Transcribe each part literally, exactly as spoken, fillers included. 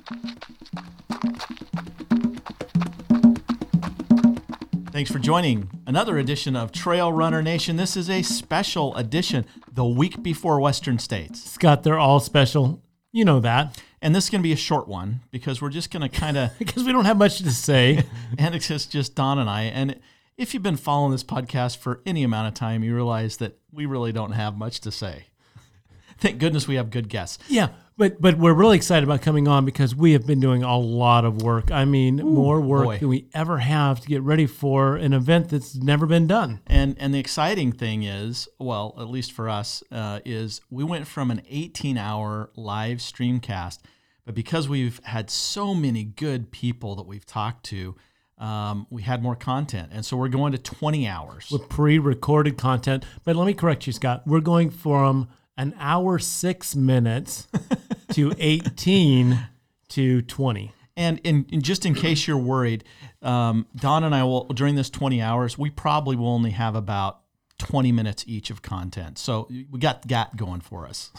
Thanks for joining another edition of Trail Runner Nation. This is a special edition, the week before Western States. Scott, they're all special. You know that. And this is going to be a short one because we're just going to kind of... because we don't have much to say. And it's just, just Don and I. And if you've been following this podcast for any amount of time, you realize that we really don't have much to say. Thank goodness we have good guests. Yeah, but but we're really excited about coming on because we have been doing a lot of work. I mean, Ooh, more work boy. than we ever have to get ready for an event that's never been done. And and the exciting thing is, well, at least for us, uh, is we went from an eighteen-hour live streamcast, but because we've had so many good people that we've talked to, um, we had more content. And so we're going to twenty hours. With pre-recorded content. But let me correct you, Scott. We're going from an hour, six minutes to eighteen to twenty. And in, in just in case you're worried, um, Don and I will, during this twenty hours, we probably will only have about twenty minutes each of content. So we got that going for us.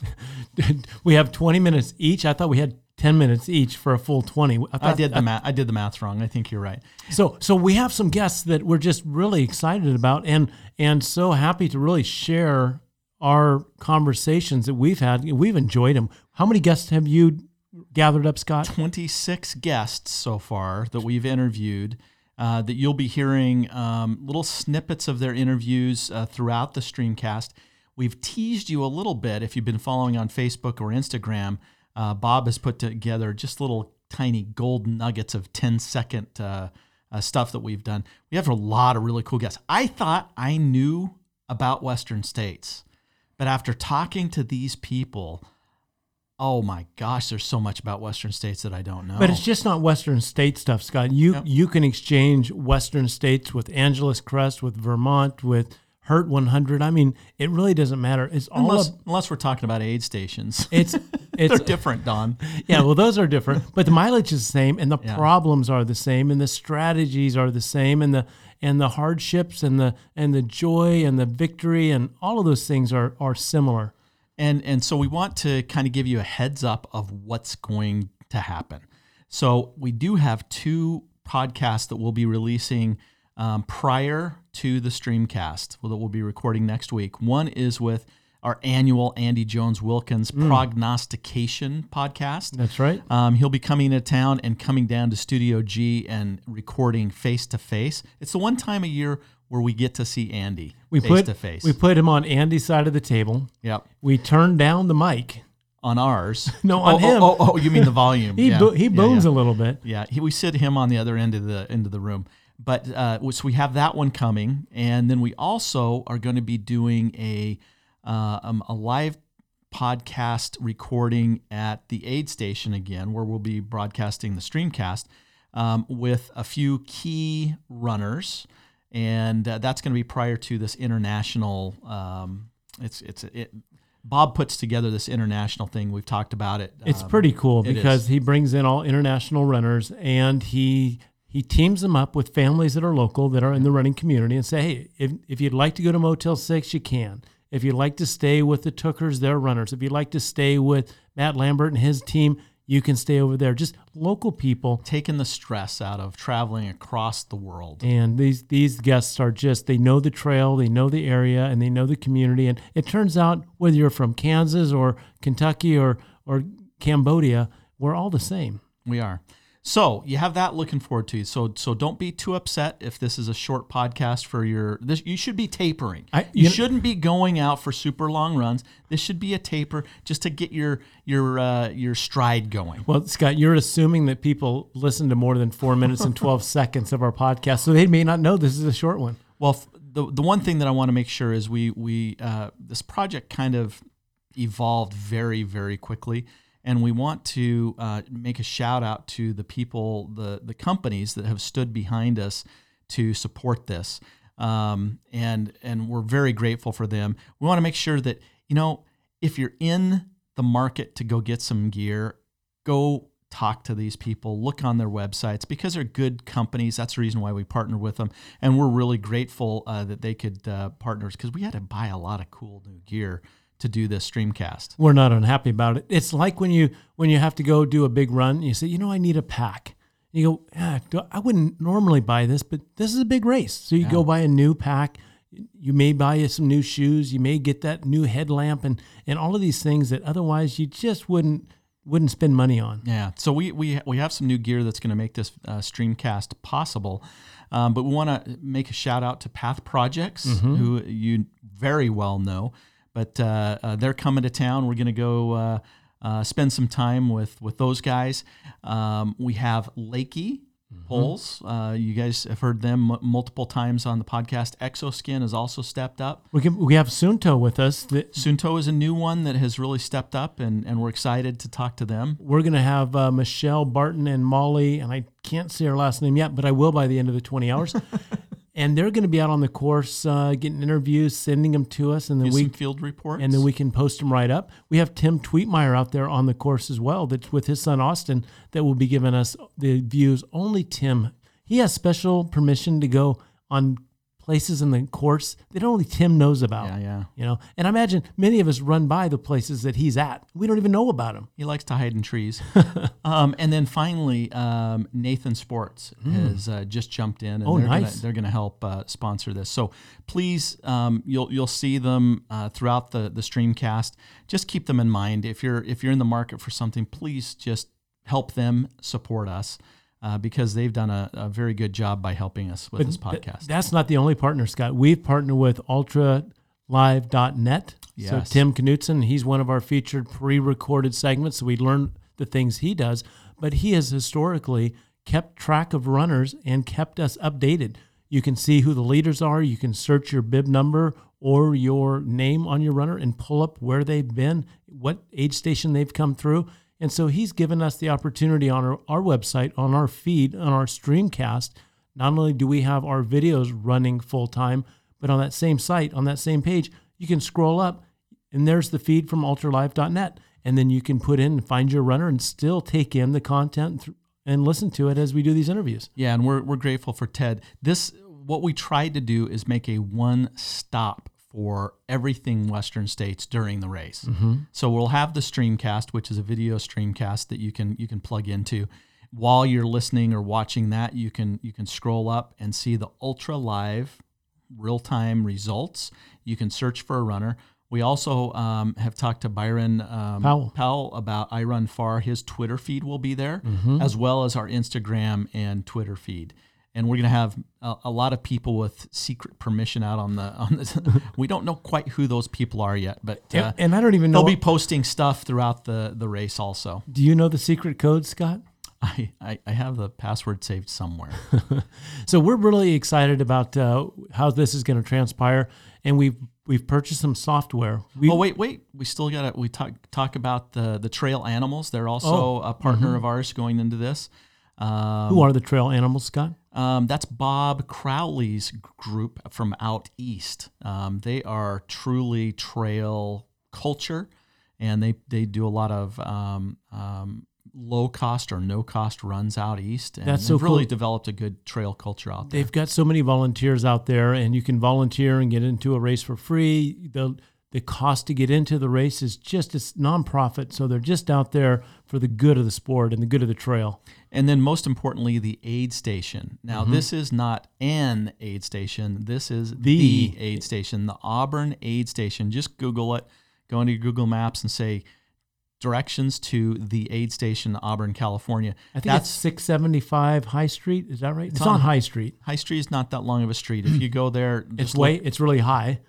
We have twenty minutes each. I thought we had ten minutes each for a full twenty. I, thought, I did the math. I did the math wrong. I think you're right. So, so we have some guests that we're just really excited about, and and so happy to really share our conversations that we've had. We've enjoyed them. How many guests have you gathered up, Scott? twenty-six guests so far that we've interviewed, uh, that you'll be hearing um, little snippets of their interviews uh, throughout the streamcast. We've teased you a little bit if you've been following on Facebook or Instagram. Uh, Bob has put together just little tiny gold nuggets of ten-second uh, uh, stuff that we've done. We have a lot of really cool guests. I thought I knew about Western States. But after talking to these people, oh my gosh, there's so much about Western States that I don't know. But it's just not Western State stuff, Scott. You Yep. you can exchange Western States with Angeles Crest, with Vermont, with Hurt one hundred. I mean, it really doesn't matter. It's all unless, of, unless we're talking about aid stations. It's it's They're different, Don. Yeah, well, those are different, but the mileage is the same, and the Yeah. problems are the same, and the strategies are the same, and the and the hardships and the and the joy and the victory and all of those things are are similar. And and so we want to kind of give you a heads up of what's going to happen. So we do have two podcasts that we'll be releasing um, prior to the streamcast that we'll be recording next week. One is with our annual Andy Jones Wilkins mm. Prognostication podcast. That's right. Um, he'll be coming to town and coming down to Studio G and recording face-to-face. It's the one time a year where we get to see Andy we face-to-face. Put, we put him on Andy's side of the table. Yep. We turned down the mic. On ours. No, on oh, him. Oh, oh, oh, you mean the volume. he yeah. bo- he booms yeah, yeah. a little bit. Yeah, he, we sit him on the other end of the end of the room. But uh, so we have that one coming. And then we also are going to be doing a Uh, um, a live podcast recording at the aid station again, where we'll be broadcasting the streamcast um, with a few key runners, and uh, that's going to be prior to this international. Um, it's it's it. Bob puts together this international thing. We've talked about it. It's um, pretty cool it because is. he brings in all international runners, and he. He teams them up with families that are local, that are in the running community, and say, hey, if, if you'd like to go to Motel six, you can. If you'd like to stay with the Tookers, they're runners. If you'd like to stay with Matt Lambert and his team, you can stay over there. Just local people. Taking the stress out of traveling across the world. And these these guests are just, they know the trail, they know the area, and they know the community. And it turns out, whether you're from Kansas or Kentucky or or Cambodia, we're all the same. We are. So you have that looking forward to. So so don't be too upset if this is a short podcast for your. This you should be tapering. I, you you shouldn't be going out for super long runs. This should be a taper just to get your your uh, your stride going. Well, Scott, you're assuming that people listen to more than four minutes and twelve seconds of our podcast, so they may not know this is a short one. Well, the the one thing that I want to make sure is we we uh, this project kind of evolved very very quickly. And we want to uh, make a shout out to the people, the the companies that have stood behind us to support this, um, and and we're very grateful for them. We want to make sure that, you know, if you're in the market to go get some gear, go talk to these people, look on their websites, because they're good companies. That's the reason why we partner with them. And we're really grateful uh, that they could uh, partner us, because we had to buy a lot of cool new gear to do this streamcast. We're not unhappy about it. It's like when you when you have to go do a big run, and you say, you know, I need a pack. And you go, ah, I wouldn't normally buy this, but this is a big race. So you yeah. go buy a new pack. You may buy some new shoes. You may get that new headlamp and, and all of these things that otherwise you just wouldn't wouldn't spend money on. Yeah. So we we we have some new gear that's going to make this uh, streamcast possible. Um, but we want to make a shout out to Path Projects, mm-hmm. who you very well know. But uh, uh, they're coming to town. We're going to go uh, uh, spend some time with with those guys. Um, we have Lakey mm-hmm. Poles. Uh, you guys have heard them m- multiple times on the podcast. Exoskin has also stepped up. We can, we have Sunto with us. That, Sunto is a new one that has really stepped up, and, and we're excited to talk to them. We're going to have uh, Michelle Barton and Molly, and I can't say her last name yet, but I will by the end of the twenty hours. And they're going to be out on the course, uh, getting interviews, sending them to us, and then Do we some field reports, and then we can post them right up. We have Tim Tweetmeyer out there on the course as well. That's with his son Austin. That will be giving us the views. Only Tim. He has special permission to go on places in the course that only Tim knows about. Yeah, yeah. You know, and I imagine many of us run by the places that he's at. We don't even know about him. He likes to hide in trees. um, and then finally, um, Nathan Sports mm. has uh, just jumped in, and oh, they're nice. Gonna, they're going to help uh, sponsor this. So please, um, you'll you'll see them uh, throughout the the streamcast. Just keep them in mind. If you're if you're in the market for something, please just help them support us. Uh, because they've done a, a very good job by helping us with but this podcast. Th- that's not the only partner, Scott. We've partnered with ultra live dot net. Yes. So Tim Knutson, he's one of our featured pre-recorded segments. So we learn the things he does. But he has historically kept track of runners and kept us updated. You can see who the leaders are. You can search your bib number or your name on your runner and pull up where they've been, what aid station they've come through. And so he's given us the opportunity on our, our website, on our feed, on our streamcast. Not only do we have our videos running full time, but on that same site, on that same page, you can scroll up and there's the feed from ultra live dot net. And then you can put in and find your runner and still take in the content and listen to it as we do these interviews. Yeah, and we're we're grateful for Ted. This, what we tried to do is make a one-stop for everything Western States during the race. Mm-hmm. So we'll have the streamcast, which is a video streamcast that you can you can plug into. While you're listening or watching that, you can you can scroll up and see the ultra live real-time results. You can search for a runner. We also um, have talked to Byron um, Powell. Powell about I Run Far. His Twitter feed will be there, mm-hmm. as well as our Instagram and Twitter feed. And we're going to have a, a lot of people with secret permission out on the on the. We don't know quite who those people are yet, but uh, and, and I don't even know. They'll be posting stuff throughout the, the race also. Do you know the secret code, Scott? I, I, I have the password saved somewhere. So we're really excited about uh, how this is going to transpire, and we've we've purchased some software. We, oh wait, wait, we still got to we talk talk about the the trail animals. They're also oh, a partner mm-hmm. of ours going into this. Um, Who are the trail animals, Scott? Um, that's Bob Crowley's group from out east. Um, they are truly trail culture, and they, they do a lot of um, um, low cost or no cost runs out east. And that's so they've really cool. developed a good trail culture out there. They've got so many volunteers out there, and you can volunteer and get into a race for free. The the cost to get into the race is just a nonprofit, so they're just out there for the good of the sport and the good of the trail. And then most importantly, the aid station. Now, mm-hmm. this is not an aid station. This is the, the aid station, the Auburn Aid Station. Just Google it. Go into your Google Maps and say directions to the aid station, Auburn, California. I think That's, it's six seventy-five High Street. Is that right? It's, It's on, on High Street. High Street is not that long of a street. If you go there, it's way. Look, it's really high.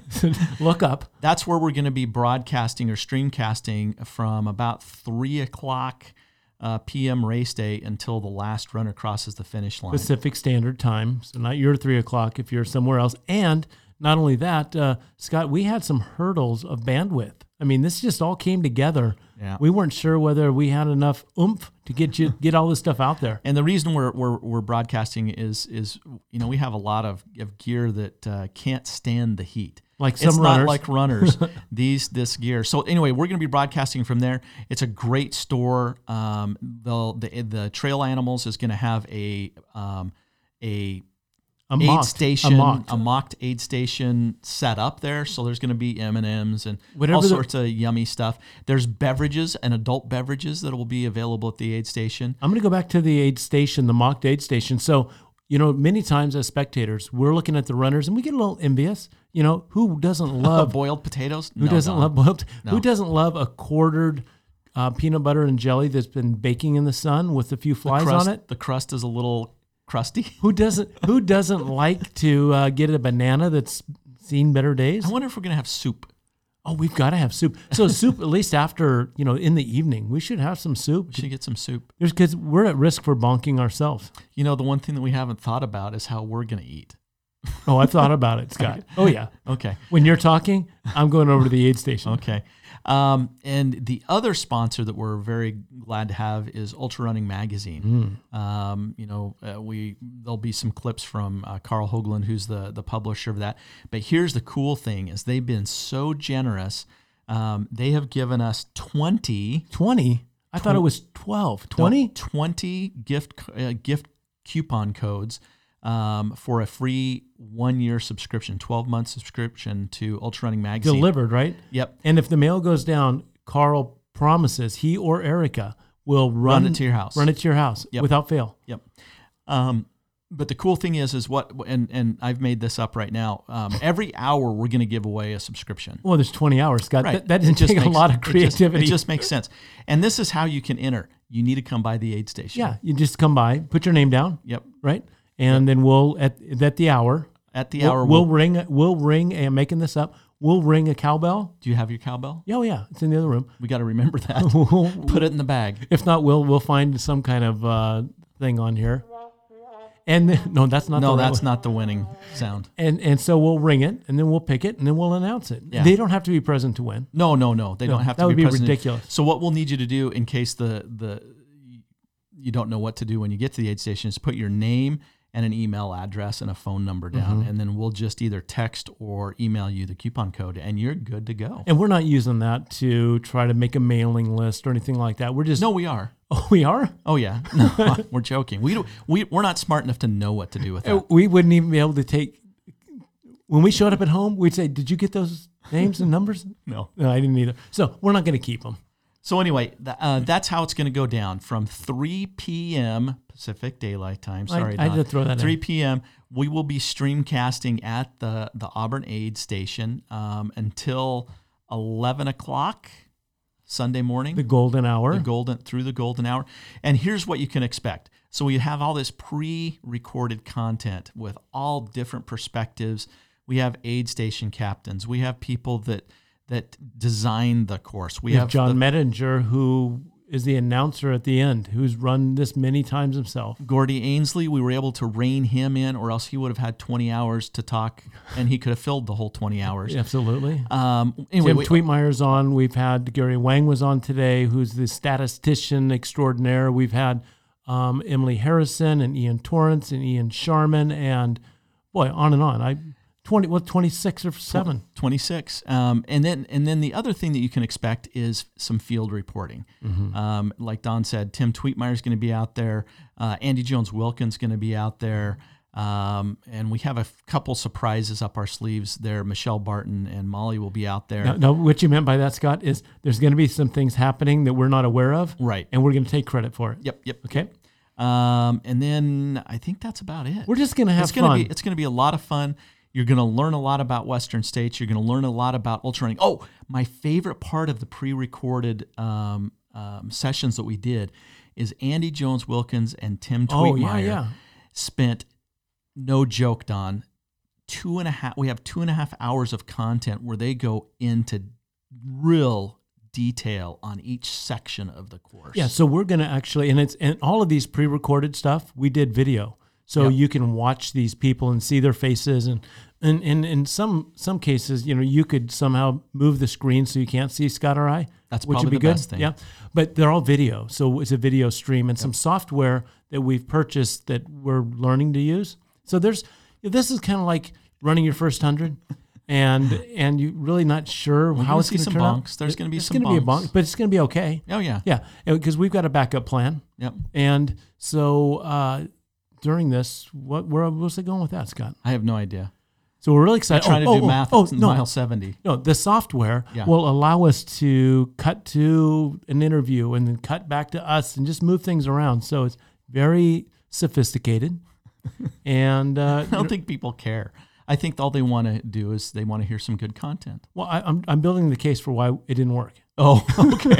Look up. That's where we're going to be broadcasting or streamcasting from about three o'clock uh, p m race day until the last runner crosses the finish line. Pacific Standard Time. So not your three o'clock if you're somewhere else. And not only that, uh, Scott, we had some hurdles of bandwidth. I mean, this just all came together. Yeah. We weren't sure whether we had enough oomph to get you get all this stuff out there. And the reason we're we're, we're broadcasting is is you know we have a lot of, of gear that uh, can't stand the heat. Like some it's runners. Not like runners. These this gear. So anyway, we're going to be broadcasting from there. It's a great store. Um, the the the Trail Animals is going to have a um, a a aid mocked, station, a mocked. a mocked aid station set up there. So there's going to be M and M's and Whatever all the- sorts of yummy stuff. There's beverages and adult beverages that will be available at the aid station. I'm going to go back to the aid station, the mocked aid station. So, you know, many times as spectators, we're looking at the runners and we get a little envious. You know, who doesn't love boiled potatoes? Who No, doesn't Don. love boiled? No. Who doesn't love a quartered uh, peanut butter and jelly that's been baking in the sun with a few flies crust, on it? The crust is a little crusty. Who doesn't? Who doesn't like to uh, get a banana that's seen better days? I wonder if we're going to have soup. Oh, we've got to have soup. So soup, at least after, you know, in the evening, we should have some soup. We should get some soup. There's because we're at risk for bonking ourselves. You know, the one thing that we haven't thought about is how we're going to eat. Oh, I've thought about it, Scott. Oh yeah. Okay. When you're talking, I'm going over to the aid station. Okay. Um, and the other sponsor that we're very glad to have is Ultra Running Magazine. Mm. Um, you know, uh, we there'll be some clips from uh, Carl Hoagland, who's the the publisher of that. But here's the cool thing: is they've been so generous. Um, they have given us twenty. twenty? I thought it was twelve. twenty? No, twenty gift uh, gift coupon codes um, for a free one year subscription, twelve month subscription to Ultra Running Magazine. Delivered, right? Yep. And if the mail goes down, Carl promises he or Erica will run, Run it to your house. Run it to your house Yep. without fail. Yep. Um, but the cool thing is, is what, and and I've made this up right now. Um, every hour we're going to give away a subscription. Well, there's twenty hours, Scott. Right. That, that It didn't just take a makes- lot of it just- creativity. It just, makes sense. And this is how you can enter. You need to come by the aid station. yeah, you just come by, put your name down, Yep. right? And then we'll at at the hour, At the we'll, hour, we'll we'll, ring we'll ring. And I'm making this up. We'll ring a cowbell. do you have your cowbell? Yeah, oh yeah, it's in the other room. We got to remember that. Put it in the bag. If not, we'll we'll find some kind of uh, thing on here. And then, no, that's not. No, the right that's one. not the winning sound. And and so we'll ring it, and then we'll pick it, and then we'll announce it. Yeah. They don't have to be present to win. No, no, no. They No, don't have to that would be be present. ridiculous. So what we'll need you to do, in case the the you don't know what to do when you get to the aid station, is put your name and an email address and a phone number down, Mm-hmm. and then we'll just either text or email you the coupon code, and you're good to go. And we're not using that to try to make a mailing list or anything like that. We're just No, we are. Oh, we are. Oh yeah, no, we're joking. We don't, we we're not smart enough to know what to do with Uh, that. We wouldn't even be able to take. When we showed up at home, we'd say, "Did you get those names and numbers?" No. No, I didn't either. So we're not going to keep them. So anyway, th- uh, that's how it's going to go down from three p.m. Pacific Daylight Time. Sorry, I had Don. to throw that in. three p.m. We will be streamcasting at the the Auburn Aid Station um, until eleven o'clock Sunday morning. The golden hour. The golden through the golden hour. And here's what you can expect. So we have all this pre-recorded content with all different perspectives. We have aid station captains. We have people that that design the course. We, we have have John the, Mettinger, who is the announcer at the end, who's run this many times himself. Gordy Ainsley. We were able to rein him in, or else he would have had twenty hours to talk, and he could have filled the whole twenty hours. Absolutely. Um, anyway, Tim we- Tweetmeyer's on. We've had Gary Wang was on today, who's the statistician extraordinaire. We've had um, Emily Harrison and Ian Torrance and Ian Sharman, and boy, on and on. I twenty, what twenty-six or seven? twenty-six. Um, and then and then the other thing that you can expect is some field reporting. Mm-hmm. Um, like Don said, Tim Tweetmeyer is going to be out there. Uh, Andy Jones Wilkins going to be out there. Um, and we have a f- couple surprises up our sleeves there. Michelle Barton and Molly will be out there. Now, now, what you meant by that, Scott, is there's going to be some things happening that we're not aware of, Right. and we're going to take credit for it. Yep. Yep. Okay. Um, and then I think that's about it. We're just going to have it's gonna fun. Be, it's going to be a lot of fun. You're going to learn a lot about Western States. You're going to learn a lot about ultra running. Oh, my favorite part of the pre-recorded um, um, sessions that we did is Andy Jones Wilkins and Tim Oh, Tweetmeyer yeah, yeah. spent, no joke, Don, two and a half. We have two and a half hours of content where they go into real detail on each section of the course. Yeah, so we're going to actually, and it's and all of these pre-recorded stuff, we did video. So Yep. you can watch these people and see their faces, and and, and in some some cases, you know, you could somehow move the screen so you can't see Scott or I. That's which probably would be the good. best thing. Yeah, but they're all video, so it's a video stream and some software that we've purchased that we're learning to use. So there's this is kind of like running your first hundred. And and you're really not sure We're how gonna it's see going to some turn bonks. out. There's gonna be It's some gonna be a bonks. bonk, but it's going to be okay. Oh, yeah. Yeah, because we've got a backup plan. Yep. And so uh, during this. What where was it going with that, Scott? I have no idea. So we're really excited. I'm trying oh, to do oh, math oh, at no. mile seventy. No, the software Yeah. will allow us to cut to an interview and then cut back to us and just move things around. So it's very sophisticated. And uh, I don't think people care. I think all they want to do is they want to hear some good content. well, I, I'm I'm building the case for why it didn't work. Oh, okay.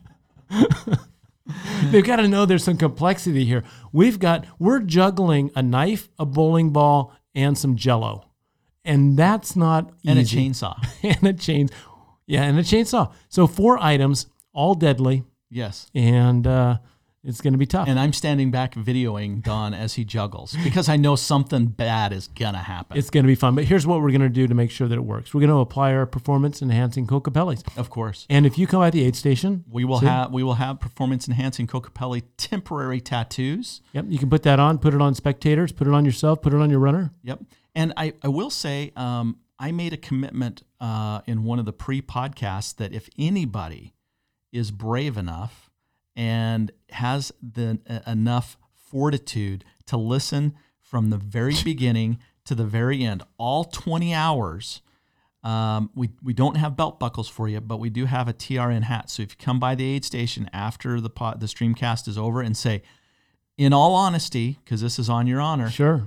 They've got to know there's some complexity here. We've got we're juggling a knife, a bowling ball, and some Jell-O, and that's not And a easy. chainsaw. and a chain, yeah, and a chainsaw. So four items, all deadly, Yes. and uh, it's going to be tough. And I'm standing back videoing Don as he juggles because I know something bad is going to happen. It's going to be fun. But here's what we're going to do to make sure that it works. We're going to apply our performance-enhancing Cocapellis. Of course. And if you come by the aid station, We will see? have we will have performance enhancing Cocapelli temporary tattoos. Yep, you can put that on, put it on spectators, put it on yourself, put it on your runner. Yep. And I, I will say um, I made a commitment uh, in one of the pre-podcasts that if anybody is brave enough and has the uh, enough fortitude to listen from the very beginning to the very end, all twenty hours. Um, we we don't have belt buckles for you, but we do have a T R N hat. So if you come by the aid station after the pod, the streamcast is over and say, in all honesty, because this is on your honor, Sure.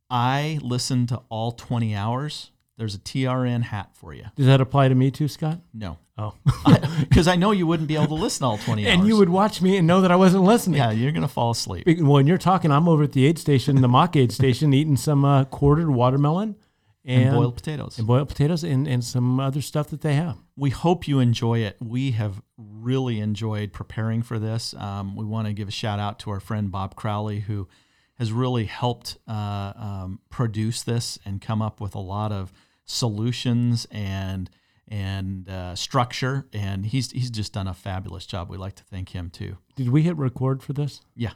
I listened to all twenty hours. There's a T R N hat for you. Does that apply to me too, Scott? No. Oh. Because I, I know you wouldn't be able to listen to all twenty hours. And you would watch me and know that I wasn't listening. Yeah, you're going to fall asleep. Be- When you're talking, I'm over at the aid station, the mock aid station, eating some uh, quartered watermelon and, And boiled potatoes. and boiled potatoes and, and some other stuff that they have. We hope you enjoy it. We have really enjoyed preparing for this. Um, we want to give a shout out to our friend Bob Crowley, who has really helped uh, um, produce this and come up with a lot of solutions and and uh, structure. And he's he's just done a fabulous job. We'd like to thank him too. Did we hit record for this? Yeah,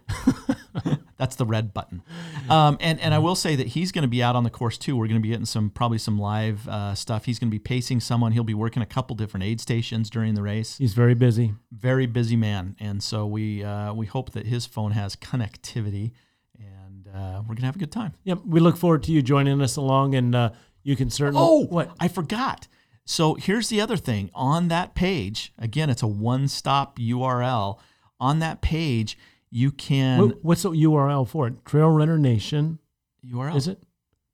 that's the red button. Um, and and I will say that he's going to be out on the course too. We're going to be getting some probably some live uh, stuff. He's going to be pacing someone. He'll be working a couple different aid stations during the race. He's very busy. Very busy man, and so we uh, we hope that his phone has connectivity, and uh, we're gonna have a good time. Yep. We look forward to you joining us along, and uh, you can certainly. Oh, what? I forgot. So here's the other thing. On that page, again, it's a one-stop U R L. On that page, you can What, what's the U R L for it? Trail Runner Nation. U R L. Is it?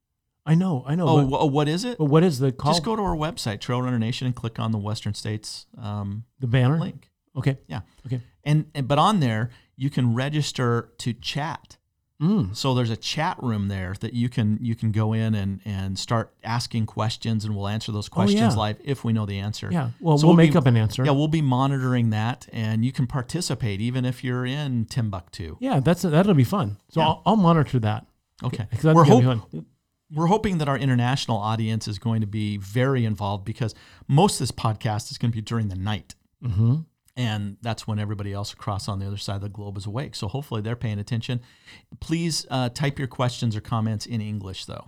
I know. I know. Oh, but, wh- what is it? but what is the call? Just go to our website, Trail Runner Nation, and click on the Western States um, the banner link. Okay. Yeah. Okay. And, and but on there, you can register to chat. Mm. So there's a chat room there that you can you can go in and, and start asking questions, and we'll answer those questions yeah. live if we know the answer. Yeah. Well, So we'll, we'll make be- up an answer. Yeah, we'll be monitoring that, and you can participate even if you're in Timbuktu. Yeah, that's that'll be fun. So Yeah. I'll, I'll monitor that. Okay. Because that's We're, gonna be hope- fun. we're hoping that our international audience is going to be very involved because most of this podcast is going to be during the night. Mm-hmm. And that's when everybody else across on the other side of the globe is awake. So hopefully they're paying attention. Please uh, type your questions or comments in English, though.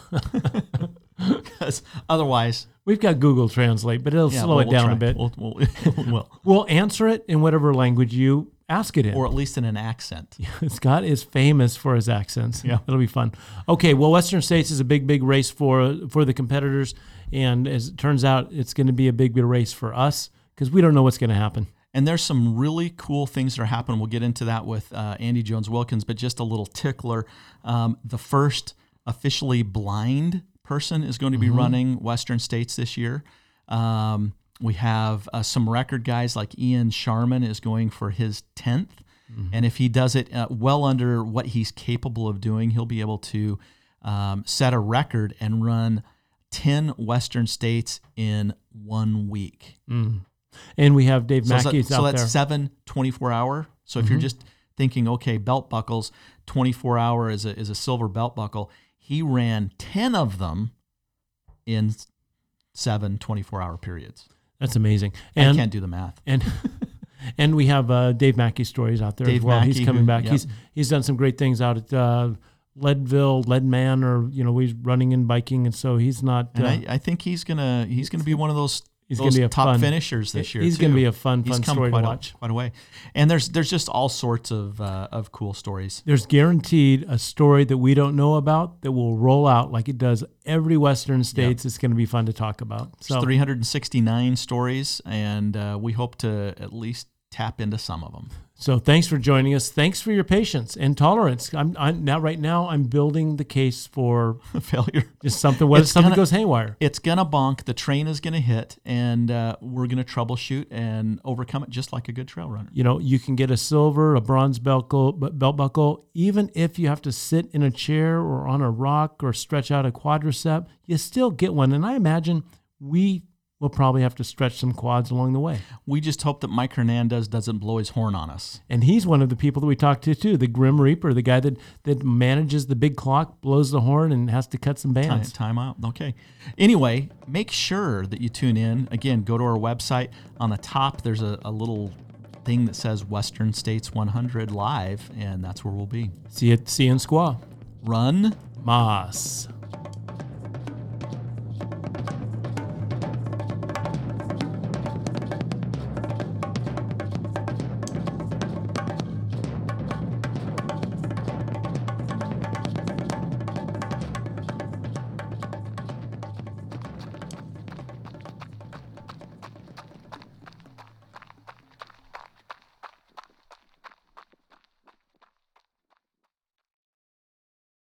Because otherwise... We've got Google Translate, but it'll yeah, slow we'll- it we'll down try. a bit. We'll, we'll, we'll. We'll answer it in whatever language you ask it in. Or at least in an accent. Scott is famous for his accents. Yeah. It'll be fun. Okay, well, Western States is a big, big race for for the competitors. And as it turns out, it's going to be a big, big race for us because we don't know what's going to happen. And there's some really cool things that are happening. We'll get into that with uh, Andy Jones-Wilkins, but just a little tickler. Um, the first officially blind person is going to be Mm-hmm. running Western States this year. Um, we have uh, some record guys like Ian Sharman is going for his tenth. Mm-hmm. And if he does it uh, well under what he's capable of doing, he'll be able to um, set a record and run ten Western States in one week. Mm. And we have Dave So, so, Mackey's so out that's there. seven twenty-four hour. So if Mhm. you're just thinking, okay, belt buckles, twenty-four hour is a, is a silver belt buckle. He ran ten of them in seven twenty-four hour periods. That's amazing. I And can't do the math. and and we have uh, Dave Mackey stories out there Dave as well. Mackey, he's coming who- back. yep. He's he's done some great things out at uh, Leadville, Leadman, or you know he's running and biking, and so he's not. And Uh, I, I think he's gonna he's gonna be one of those He's those gonna be a top fun, finishers this year. He's too. going to be a fun, He's fun come story quite to a, watch. quite a way. And there's there's just all sorts of uh, of cool stories. There's guaranteed a story that we don't know about that will roll out like it does every Western states. Yep. It's going to be fun to talk about. So three hundred sixty-nine stories, and uh, we hope to at least tap into some of them. So thanks for joining us. Thanks for your patience and tolerance. I'm, I'm now right now I'm building the case for failure. Just something. What if something gonna, goes haywire? It's gonna bonk. The train is gonna hit, and uh, we're gonna troubleshoot and overcome it just like a good trail runner. You know, you can get a silver, a bronze buckle, belt buckle, even if you have to sit in a chair or on a rock or stretch out a quadricep. You still get one, and I imagine we. We'll probably have to stretch some quads along the way. We just hope that Mike Hernandez doesn't blow his horn on us. And he's one of the people that we talked to, too, the Grim Reaper, the guy that, that manages the big clock, blows the horn, and has to cut some bands. Time, time out. Okay. Anyway, make sure that you tune in. Again, go to our website. On the top, there's a, a little thing that says Western States one hundred Live, and that's where we'll be. See you, see you in Squaw. Run Moss.